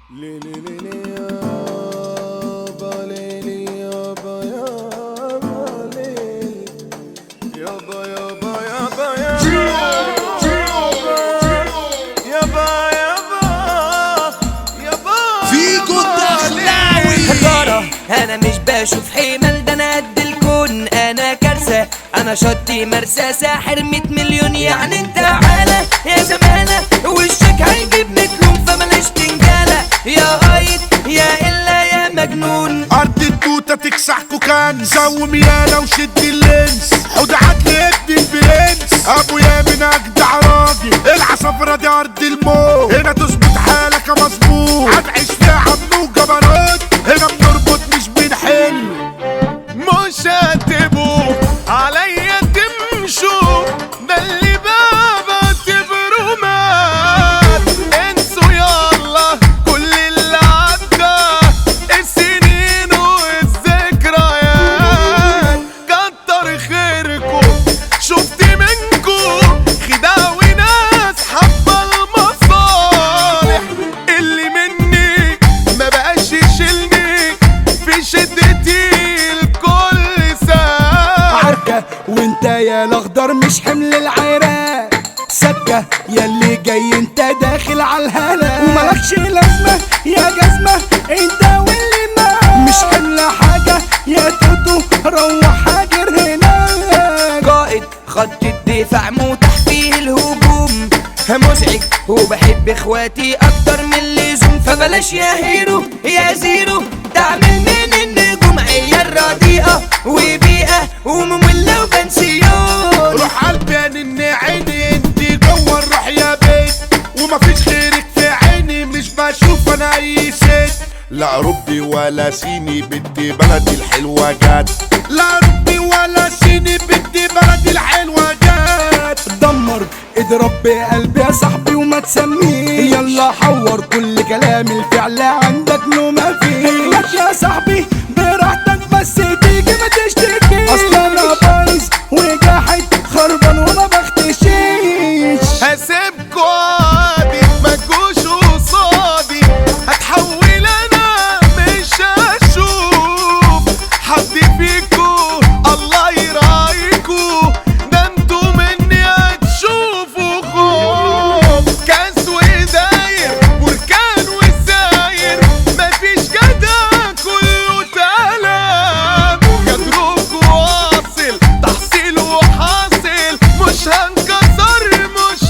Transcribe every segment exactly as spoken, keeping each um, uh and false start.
ليلي ليلي يابا ليلي يابا يابا ليلي يابا يابا يابا يابا يابا يابا فيكو الدخلاوي. خسارة أنا مش بشوف حمل، ده أنا قد الكون، أنا كارثة، أنا شطي مرسى ساحر مية مليون. يعني انت تعالى يا زمالة وشك هيجيب متلوم، فبلاش تنجالة يا قايد يا إلا يا مجنون. ارض التوتة تكسحكوا كان زوم يالا وشد اللينس، حود عدل ابن البرنس، ابويا من اجدع راجل، العصافرة دي ارض الموت، هنا تظبط حالك يا مظبوط، هتعيش فيها عم وجبروت، هنا بنربط مش بنحل، مش هتبقوا عليا تمشوا، ده اللي بابا تبروا مات. انسوا يلا كل اللي عدى، السنين والذكريات، كتر خيركم شفت منكم خداع وناس حبة المصالح، اللي مني ما بقاش يشيلني في شدتي الكل ساعة. عركة وانت يا الاخضر مش حمل العراق، سكة ياللي جاي انت داخل على الهلا، وملكش لازمة يا جزمة انت واللي معاك، مش حمل حاجة يا توتو روح هاجر هناك. قائد خط الدفاع متاح فيه الهجوم، مزعج وبحب اخواتي اكتر من اللزوم، فبلاش يا هيرو يا زيرو تعمل من النجوم عيال رديئة وبيئة ومملة وبنسيون. روح قلبي ان عيني انت جوه الروح يا بيت، ومفيش غيرك في عيني مش بشوف انا اي ست، لا ربي ولا سيني بدي بلدي الحلوة جات، لا ربي ولا سيني بدي بلدي الحلوة جات. دمر اضرب بقلبي يا صاحبي وما تسميه، يلا حور كل كلام الفعل عندك نو ما فيه، لك يا صاحبي براحتك بس تيجي ما تشتكيش، اصلا انا بايظ وجاحد خربان وما بختشيش. هسيبكوا عادي ما تجوش قصادي، هتحول انا مش هشوف حد فيكوا، الله يراعيكوا، ده انتوا مني هتشوفوا خوف. كاس وداير بركان وساير، مفيش جدع كله تلام، جدروك واصل تحصيل وحاصل، مش هنكسر مش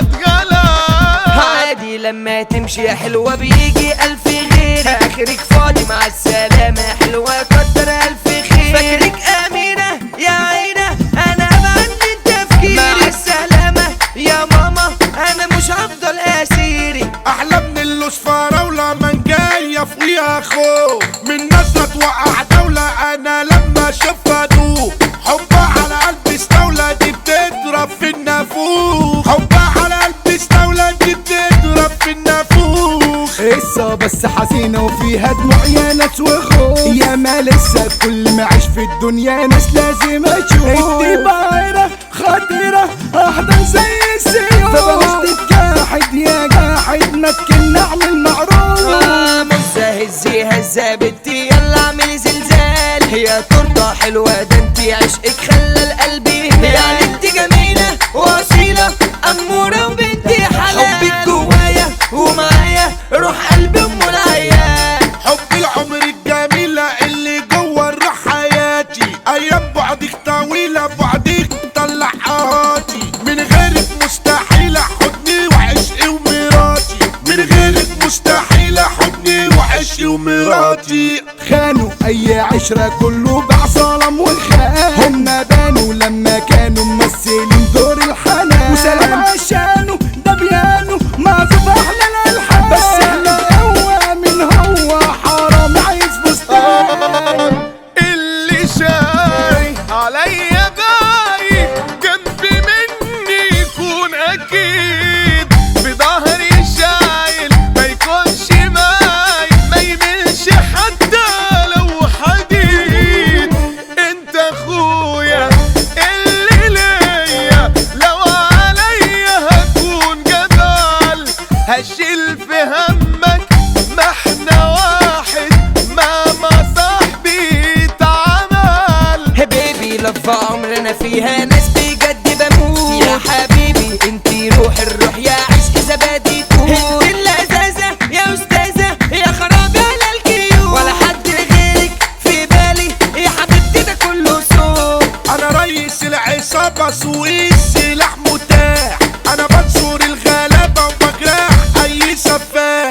هتغلب. عادي لما تمشي يا حلوة بيجي ألف غير، آخرك فاضي مع السلامة حلوة كتر ألف خير. فاكرك أمينة يا عينة أنا أبعد من تفكيري، مع السلامة يا ماما أنا مش هفضل أسيري. احلى من اللصفارة ولمن جاية فوقيها خوف، من ناس توقع دولة انا لما اشوفها دوب، حبها على قلبي استولى دي بتضرب في النافوخ، حبها على قلبي استولى دي بتضرب في النافوخ. قصة بس حزينة وفيها دموع يا ناس وخوف، يا ما لسه كل ما عيش في الدنيا ناس لازم اشوف، الطيبة عيرة خطيرة احضن زي السيوف، فبلاش تتجاحد يا جاحد ما تكلنا اعمل معروف. آه مزة هزي هزة بنتي يلا اعملي زلزال، هي تورتة حلوة ده انتي عشقك خلى القلب يهدى، يعني انتي جميلة واصيلة أمورة وبنتي حلال، حبك جوايا ومعايا روح قلبي ام العيال. حب العمر الجميلة اللي جوه الروح حياتي، ايام بعدك طويلة بعدك طلع قهاتي، من غيرك مستحيل حضني وعشقي ومراتي، من غيرك مستحيل حضني وعشقي ومراتي. خانوا اي عشرة كله باع ظلم والخان، هم بانوا لما كانوا ممثلين دور الحنان، وسلام عشانه ده بيانو معزوف احلى الالحان، بس احنا هو من هو حرام عايز فستان. اللي شاي عليا باي جنبي مني يكون اكيد، في ظهري شايل ما يكونش ماي، ما يملش حتى لو حديد. انت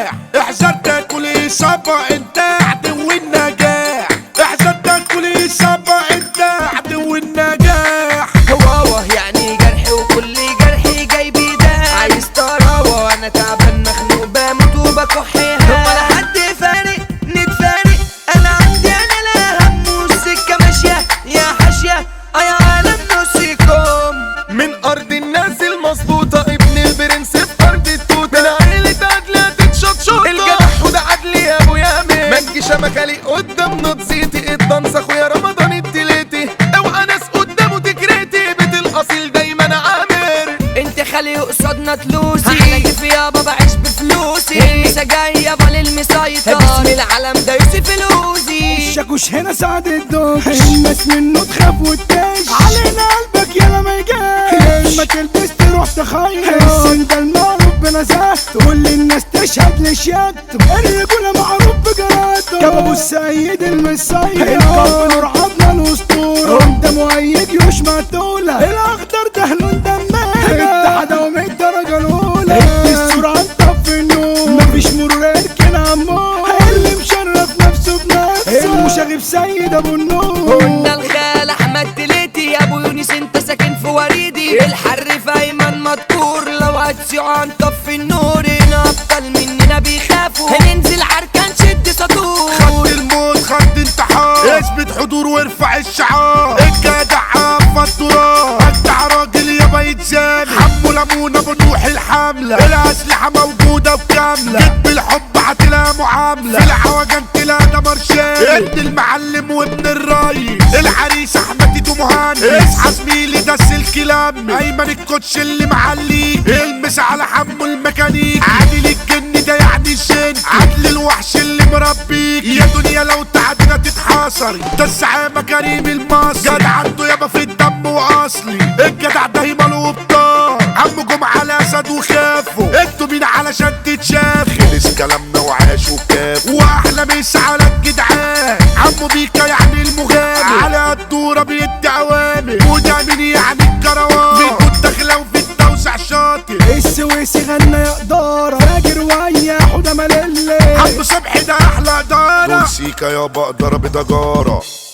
النجاح احذر تاكل اصابة انت عدو النجاح احذر تاكل اصابة انت عدو النجاح هواوه يعني جرحي وكل جرحي جاي بيداك عايز طراوه وانا تعبان مخنوق بموت وبكحيها ولا حد فارق نتفارق انا عندي انا لا هم والسكه ماشيه يا حاشيه يا عالم نصكم من ارض الناس المظبوطه ابن البرنس في ارض التوته من عيله عدله تتشطشط الجدع وده عدلي يا ابو يامن ما تجيش مكالي قدام نضزيتي الضنس اخويا رمضان التلاتي اوعى ناس قدامه تجريتي بيت الاصيل دايما عامر انت خلي قصادنا تلوسي انا كيف يابا بعيش بفلوسي المسا جاي يابا للمسيطر باسم العالم ده يوسف الوزي الشاكوش هنا سعد الدوش الناس منه تخاف وتدش علينا قلبك يلا ما يجاش ما تلبس تروح تخيل السن ده المعروف بنزاهته تقول للناس تشهد لشياكته الرجولة معروف بجرادته كاب ابو السيد المسيد الكاب نور عضنا الاسطورة وانت مؤيد يوش مقتولة الاخضر ده لون دماغ اتحاد ومية الدرجة الاولى السرعة انطفي النور مفيش مرور اركن عمار اللي مشرف نفسه بنفسه المشاغب سيد ابو النور قلنا الخال احمد تلاتي يا ابو يونس انت ساكن في وريدي الحر في ايمن مذكور لو هتسيعوا هنطفي النور هنا ابطال مننا بيخافوا هننزل عركة نشد سطور خد الموت خد انتحار اثبت حضور وارفع الشعار الجدع عفى التراب اجدع راجل يابا يتزامل حمو لمونة بنروح الحملة الاسلحة موجودة وكاملة جد بالحب هتلاقي معاملة في العوجان تلاقي دمر شامل ابن المعلم وابن الريس العريس احمد تيتو مهندس اصحى زميلي ده السلك لمي ايمن الكوتش اللي معليك المس على حمو الميكانيك عادل الجن ده يعني الجن عدل الوحش اللي مربيك يا دنيا لو تعدينا تتحاصري ده الزعامة كريم المصري جدع عنده يابا في الدم واصلي الجدع ده هيمال وبطار عمو جمعة الاسد وخافه انتوا مين علشان تتشاف خلص كلامنا وعاش وكاف واحلى مس على الجدعان عمو بيكا يعني المغامر على الدورة بيدي اوامر وده مين يعني الكروان فيكو الدخلة وفي التوسع شاطر السويسي غنى يا قدارة فاجر ويا حوده مللي عمو صبحي ده احلى ادارة بولسيكا يابا اقدر بدجارة